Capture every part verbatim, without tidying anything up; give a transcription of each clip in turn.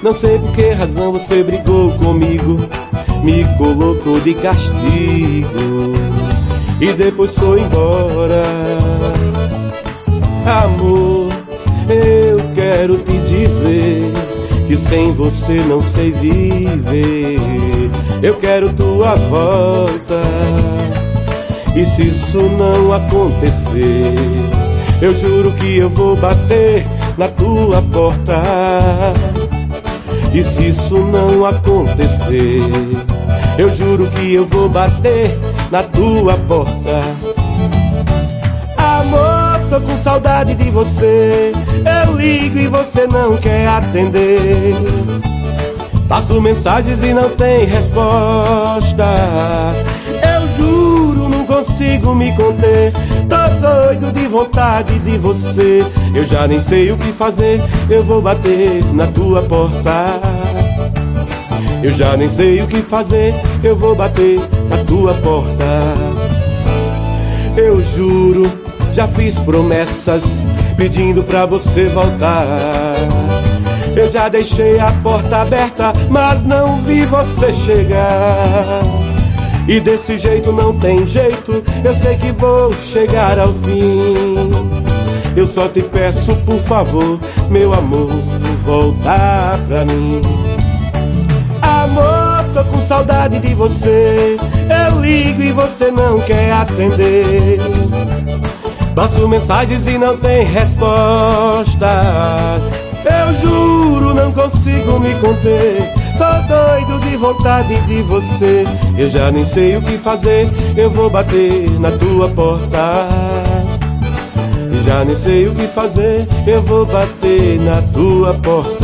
Não sei por que razão você brigou comigo, me colocou de castigo e depois foi embora. Amor, eu quero te dizer que sem você não sei viver. Eu quero tua volta, e se isso não acontecer, eu juro que eu vou bater na tua porta. E se isso não acontecer, eu juro que eu vou bater na tua porta. Amor, tô com saudade de você, eu ligo e você não quer atender. Passo mensagens e não tem resposta. Eu juro, não consigo me conter. Tô doido de vontade de você. Eu já nem sei o que fazer, eu vou bater na tua porta. Eu já nem sei o que fazer, eu vou bater na tua porta. Eu juro, já fiz promessas pedindo pra você voltar. Eu já deixei a porta aberta, mas não vi você chegar. E desse jeito não tem jeito, eu sei que vou chegar ao fim. Eu só te peço, por favor, meu amor, voltar pra mim. Amor, tô com saudade de você, eu ligo e você não quer atender. Passo mensagens e não tem resposta. Eu juro, não consigo me conter. Tô doido de vontade de você. Eu já nem sei o que fazer, eu vou bater na tua porta. Eu já nem sei o que fazer, eu vou bater na tua porta.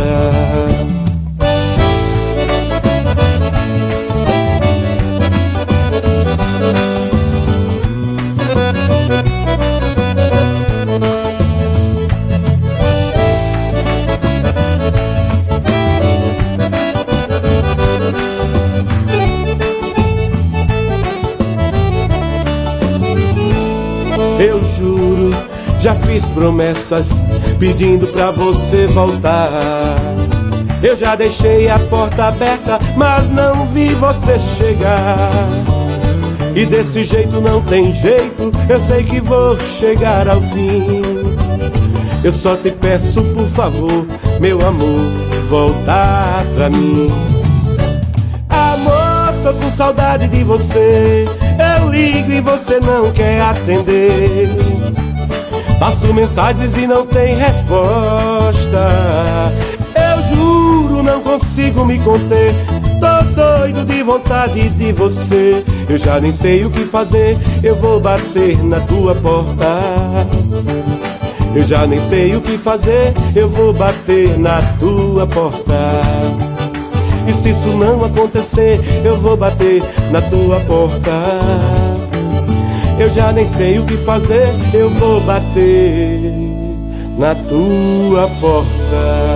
Eu juro, já fiz promessas pedindo pra você voltar. Eu já deixei a porta aberta, mas não vi você chegar. E desse jeito não tem jeito, eu sei que vou chegar ao fim. Eu só te peço, por favor, meu amor, voltar pra mim. Amor, tô com saudade de você, eu ligo e você não quer atender. Passo mensagens e não tem resposta. Eu juro, não consigo me conter. Tô doido de vontade de você. Eu já nem sei o que fazer, eu vou bater na tua porta. Eu já nem sei o que fazer, eu vou bater na tua porta. E se isso não acontecer, eu vou bater na tua porta. Eu já nem sei o que fazer, eu vou bater na tua porta.